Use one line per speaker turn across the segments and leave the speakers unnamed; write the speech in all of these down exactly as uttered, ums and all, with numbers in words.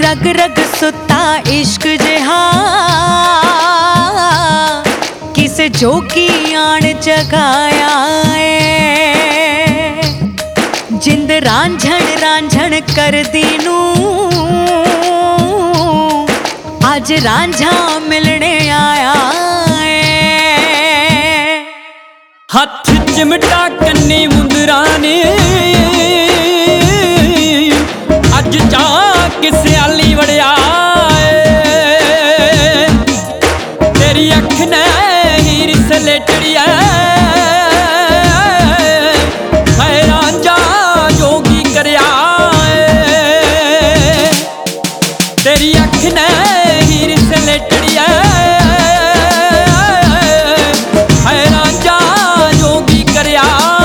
रग रग सुता इश्क जिहा किसे जोगी आण जगाया है। जिंद रांझण रांझण कर दीनू आज रांझा मिलने आया है।
हथ चिमटा कन्नी मुंदरा ने अज जा किसे आली वड़िया तेरी अख ने हीर सलेटड़िया रांझा जोगी करया तेरी अख ने हीर सलेटड़िया रांझा जोगी करया।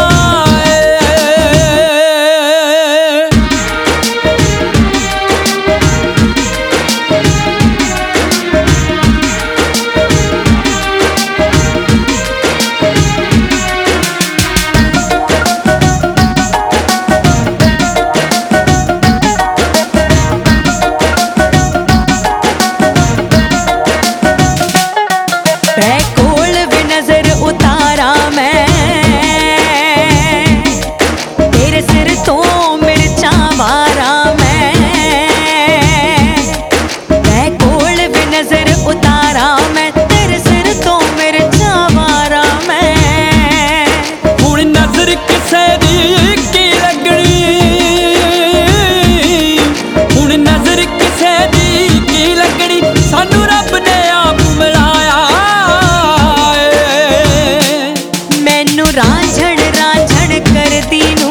रांझण रांझण कर दीनू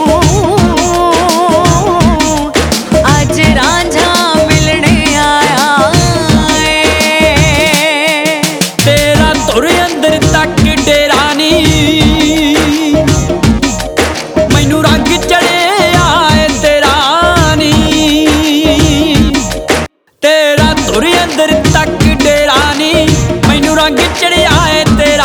आज रांझा मिलने आया है।
तेरा तुर अंदर तक डेरा नी मैनू रंग चढ़े आए तेरा नी तेरा तुर अंदर तक डेरा नी मैनू रंग चढ़े आए तेरा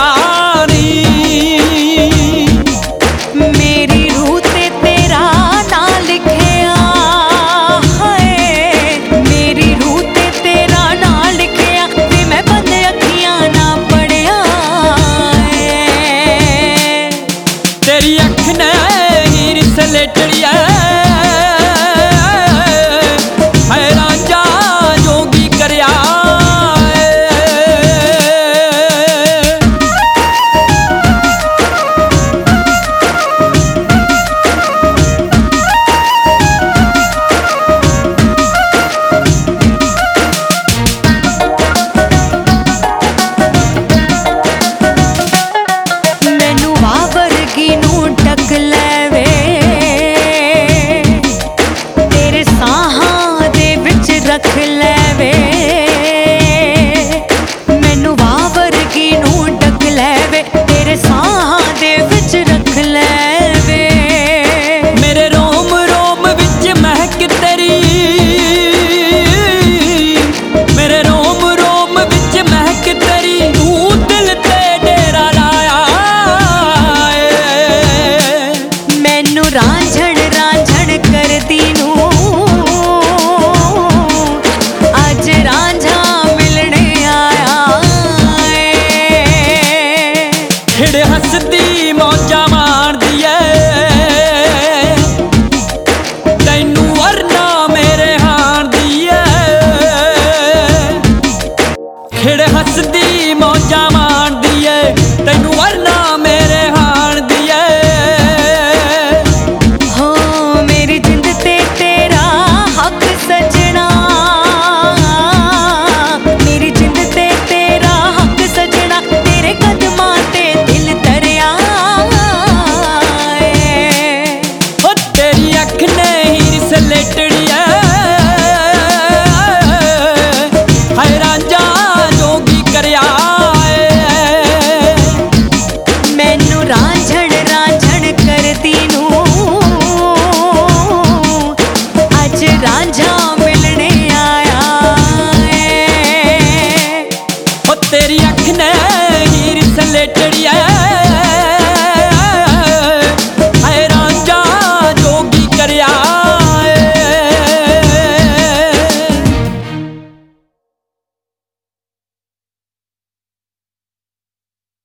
तेरी अख ने हीर सलेटड़िया है रांझा जोगी करया।
रख लेवे मैनू वाह वर्गी नू ढक लेवे तेरे साहां दे विच रख लेवे।
मेरे रोम रोम विच महक तेरी मेरे रोम रोम विच महक तेरी तू दिल ते डेरा लाया
मैनू रांझण रांझण कर दीनू रांझा मिलने आया है।
खिड़ हसदी मौजा मारदी है तैनू वरना मेरे हार दी है खिड़ हसदी मौजा मारदी है तैनू वरना मेरे हार दी है।
हो मेरी जिंद ते तेरा हक सजना
सलेटड़िया है रांझा जोगी करया
मैनू रांझण रांझण कर दीनू आज रांझा मिलने आया है।
तेरी अख ने